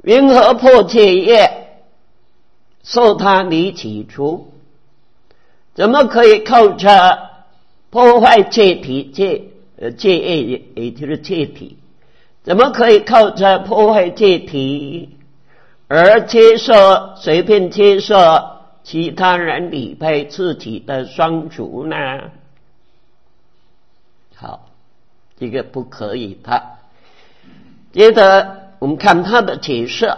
云何破戒业，受他离起出？怎么可以靠着破坏戒体戒业，也就是戒体，怎么可以靠着破坏戒体而随便接受其他人礼拜自己的双足呢？好，这个不可以的。接着我们看他的解释：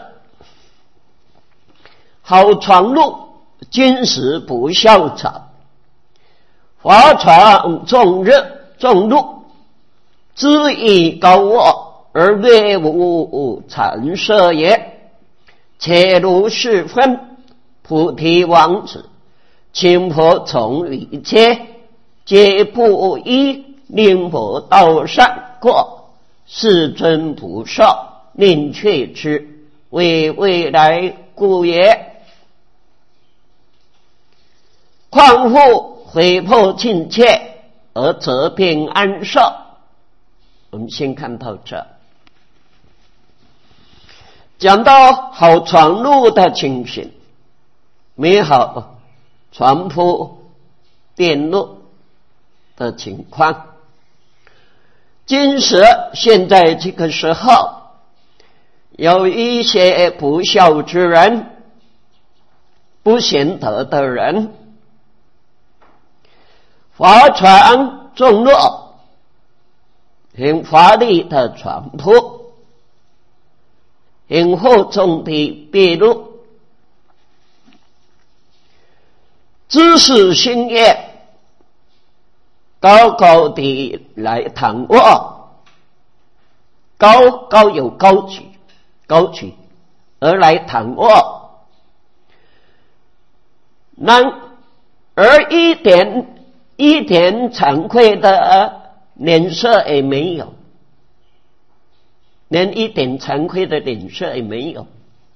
好传路，今时不孝者，华传众路，知以高卧，而略无禅舍也。且如是分，菩提王子，亲佛从与皆不依，令佛道上过，世尊不受，令却之，为未来故也。况复毁破尽切，而则便安受。我们先看到这，讲到好传路的情形，美好传播电路的情况。今时现在这个时候，有一些不孝之人，不贤德的人，华传众路，很华丽的传播，很厚重的辩论，知识心业，高高的来谈我，高有高举而来谈我，而一点惭愧的脸色也没有，连一点惭愧的脸色也没有，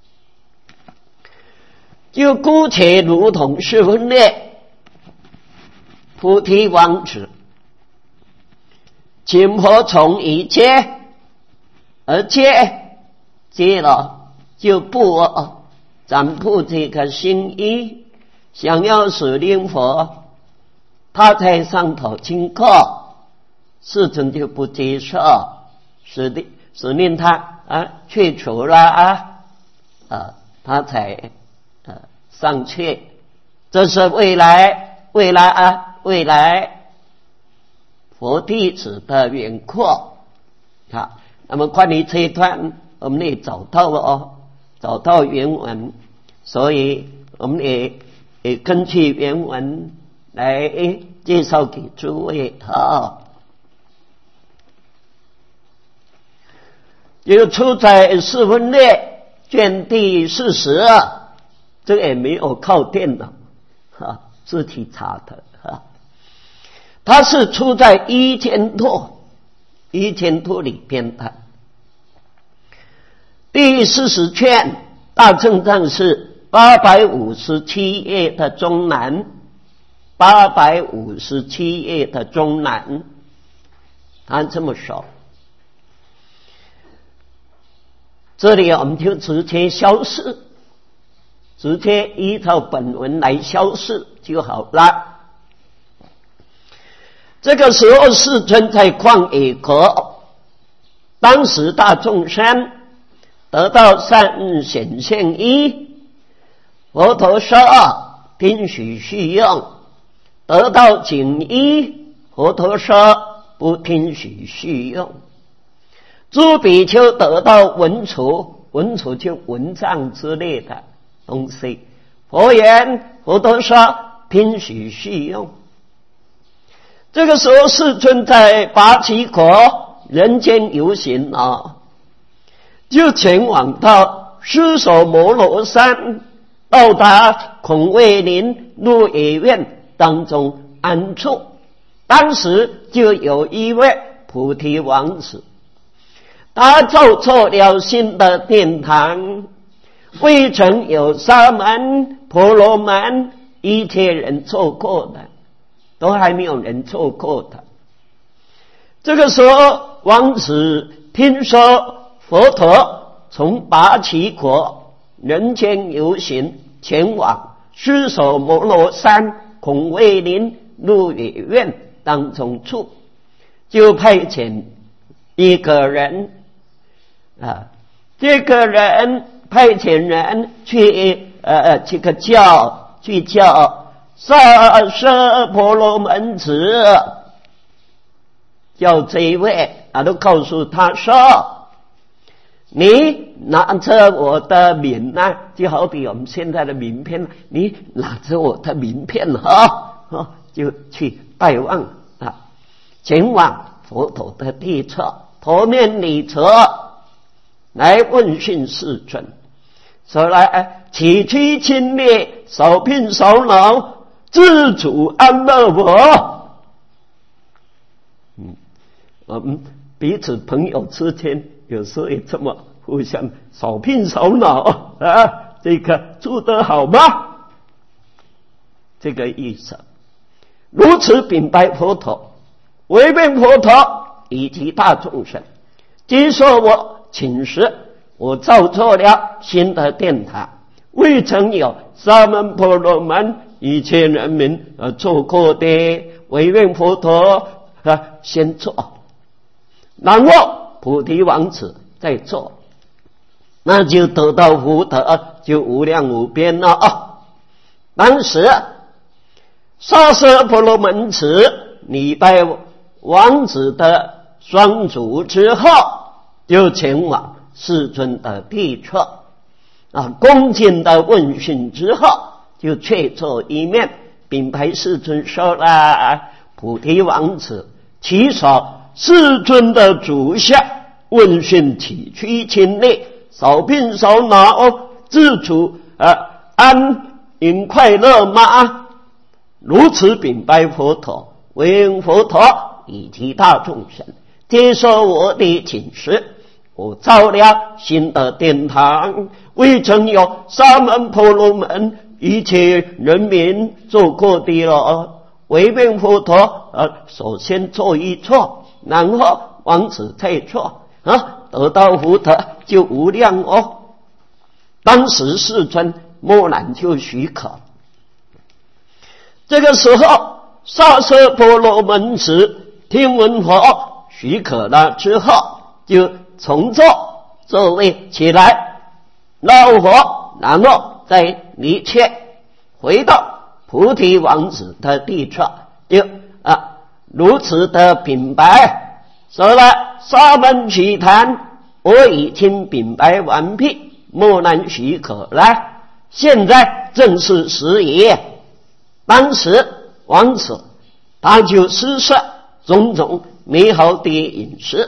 就姑且如同是分裂菩提王子，请佛从一戒，而戒了就不展布这个心意，想要使令佛他在上头经过，世尊就不接受，使令他去除了他才上去。这是未来佛弟子的缘故。好，那么关于这一段我们也找到原文，所以我们也根据原文来介绍给诸位。就出在四分列卷第42，这个也没有靠电脑自己查的它是出在一千托里边的第40卷大正藏是857页的中南，857页的中南，他这么说。这里我们就直接消释，直接依照本文来消释就好了。这个时候世尊在旷野国，当时大众生得到善显现一，佛陀说听许续用，得到仅一，佛陀说不听许续用。诸比丘得到文处就文章之类的东西，佛陀说听许续用。这个时候世尊在拔岐国人间游行就前往到尸首摩罗山，到达孔卫林鹿野苑当中安处。当时就有一位菩提王子，他造作了新的殿堂，未曾有沙门婆罗门一切人做过的，都还没有人做过的。这个时候王子听说佛陀从拔旗国人间游行，前往尸首摩罗山孔卫林鹿野苑当中处，就派遣一个人这个人派遣人去叫萨舍婆罗门子，叫这一位都告诉他说，你拿着我的名就好比我们现在的名片，你拿着我的名片就去拜望前往佛陀的地侧，头面礼车来问讯世尊，说来起居亲列，手聘手劳，自主安乐我。我们彼此朋友之间有时候也这么互相手聘手劳这个住得好吗？这个意思。如此禀白佛陀，唯愿佛陀以及大众生接受我请示，我造作了新的殿堂，未曾有沙门婆罗门一切人民做过的，唯愿佛陀先做，然后菩提王子再做，那就得到福德就无量无边了当时萨舍婆罗门子礼拜王子的双足之后，就前往世尊的地侧恭敬的问讯之后，就却坐一面禀白世尊说了，菩提王子其所世尊的足下，问讯起居亲列，手聘手劳，自主安隐快乐吗？如此禀白佛陀，唯愿佛陀以及大众生接受我的请示，我造了新的殿堂，未曾有沙门婆罗门一切人民做过的了，唯愿佛陀首先做一错，然后王子再做得到福德就无量当时世尊默然就许可。这个时候萨舍婆罗门子听闻佛许可了之后，就从座位起来绕佛，然后再离却回到菩提王子的地侧，就如此的禀白说了，沙门祇檀，我已经禀白完毕，默然许可了，现在正是时也。当时王子他就施设种种美好的饮食，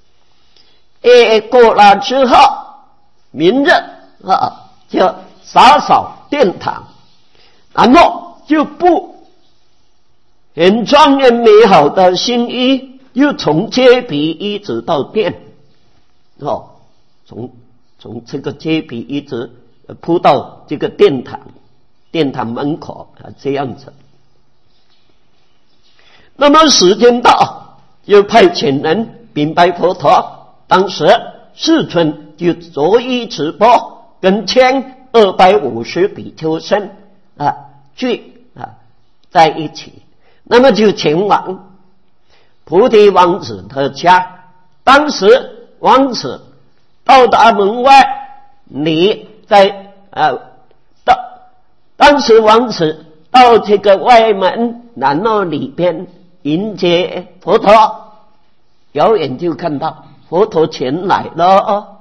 过了之后，明日就洒扫殿堂，然后就布很庄严美好的新衣，又从揭皮一直到殿从这个揭皮一直铺到这个殿堂门口这样子。那么时间到，又派遣人禀白佛陀，当时世尊就着衣持钵跟1250比丘僧聚在一起，那么就前往菩提王子的家。当时王子到达门外，当时王子到这个外门，然后里边迎接佛陀，遥远就看到佛陀前来了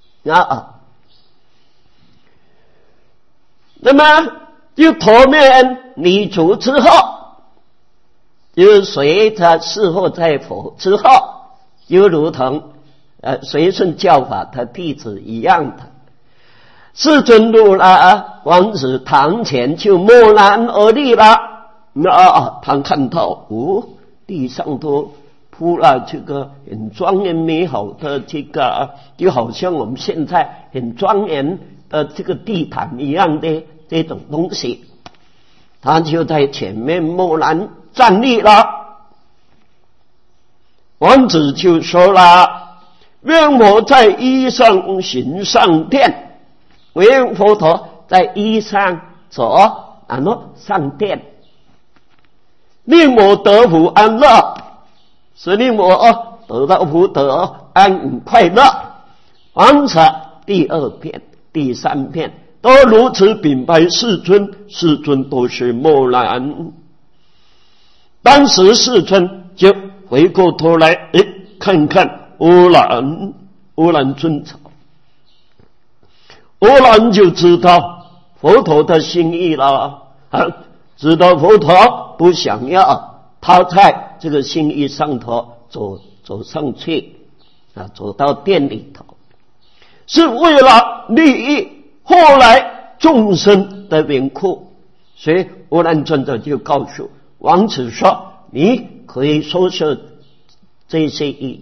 那么就头面礼足之后，就随着侍候在佛之后，就如同随顺教法的弟子一样的。世尊入了王子堂前，就默然而立了。他看到地上都铺了这个很庄严美好的这个，就好像我们现在很庄严的这个地毯一样的这种东西。他就在前面默然站立了。王子就说了， 愿我在衣上行上殿，唯愿佛陀在衣上走，然后上殿，令我得福安乐，是令我得到福德安稳快乐。王者第二遍、第三遍都如此禀白世尊，世尊都是默然。当时世尊就回过头来，看看阿难尊者，阿难就知道佛陀的心意了，知道佛陀不想要他在这个心意上头走上去，走到殿里头，是为了利益后来众生的缘故。所以阿难尊者就告诉王子说，你可以说是这些意，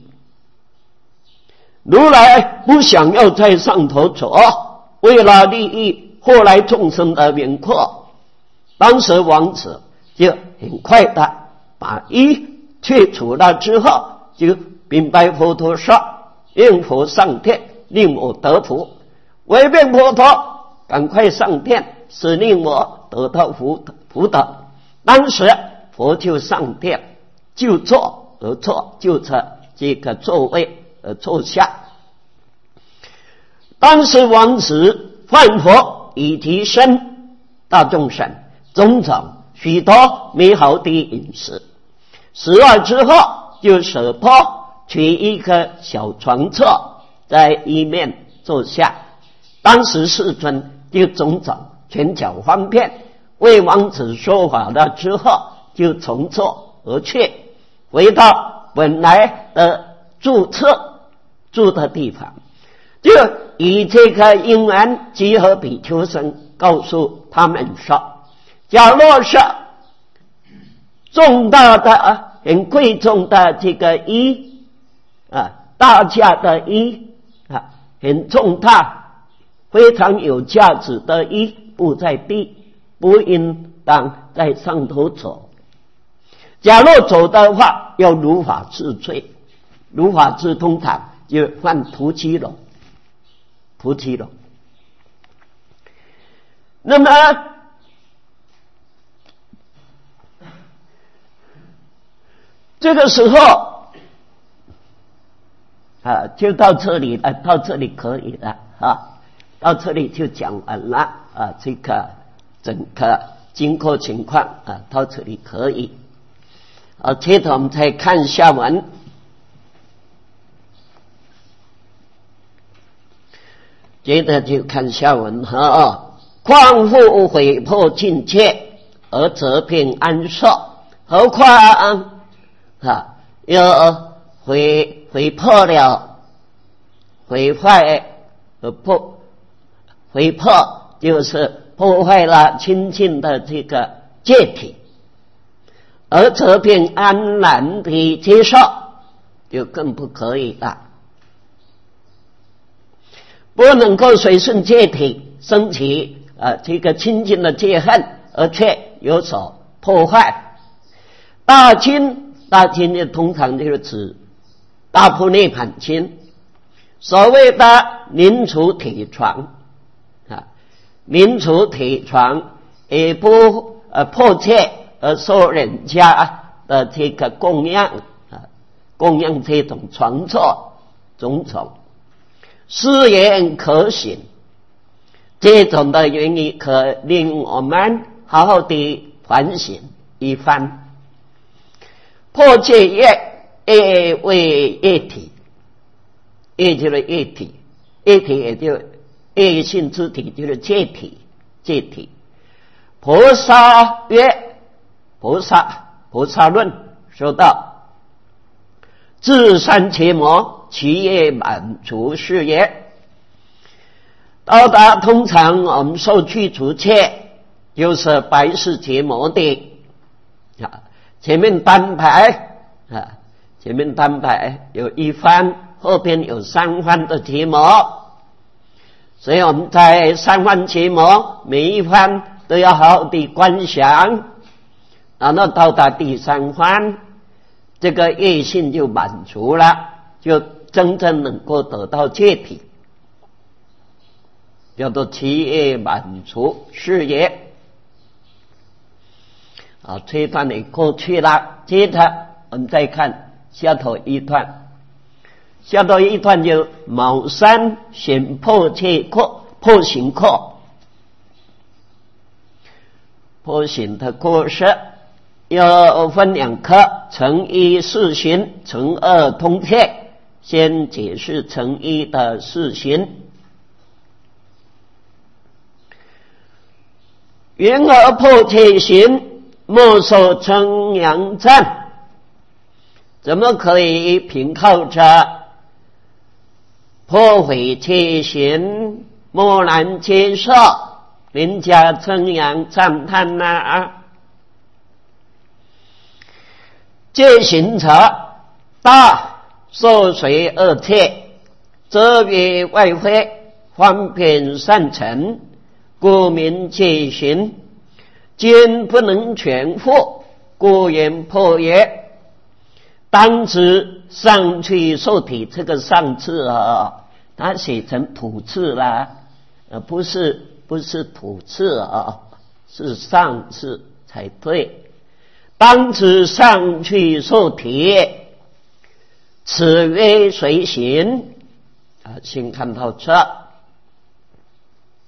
如来不想要在上头走，为了利益后来众生的缘故，当时王子就很快的把衣去除了之后，就禀白佛陀说，愿佛上殿，令我得福，唯愿佛陀赶快上殿，使令我得到福德。当时佛就上殿，就坐而坐，就在这个座位而坐下。当时王子唤佛以提升大众生种种许多美好的饮食，食完之后就舍破取一个小床座，在一面坐下。当时世尊就种种拳脚方便，为王子说法了之后，就从座而去，回到本来的住的地方，就以这个因缘集合比丘僧告诉他们说，假若是重大的很贵重的这个衣大价的衣很重大非常有价值的衣，不在地，不应当在上头走。假若走的话，要如法治罪，如法治通常就犯屠妻了。那么这个时候就到这里了，到这里可以了到这里就讲完了这个整个经过情况到这里可以。接着我们再看下文。接着就看下文况复毁破境界而则便安受，何况又毁破了毁坏毁破就是破坏了清净的这个戒体，而则便安然地接受，就更不可以了。不能够随顺戒体升起这个清净的戒恨，而却有所破坏。大经呢，通常就是指大般涅槃经，所谓的临除体床临除体床也不破戒而受人家的这个供养这种床座种种。誓言可行，这种的原因可令我们好好的反省一番。破戒业为业体，业就是业体，业体也就业性之体，就是戒体。菩萨曰，菩萨论说到，自善切魔，其业满除是也。到达通常我们受去除戒，就是白事结魔的前面单排有一番，后边有三番的结魔，所以我们在三番结魔每一番都要好好的观想，然后到达第三番，这个业性就满足了，就真正能够得到解体，叫做企业满足事业。这一段你过去了，接着我们再看下头一段。下头一段就卯三显破切课，破行课，破行的过失要分两科，成一四行，成二通切。先解释成一的四行。云而破切行，莫受称扬赞。怎么可以凭靠着破毁切行，默然接受人家称扬赞叹呢？戒行者大受随二切，则于外非，方便善成，故名戒行。今不能全复，故言破也。当知上去受体，这个上次它写成土次啦，不是土次是上次才对。当知上去受体，此曰随行。先看到这。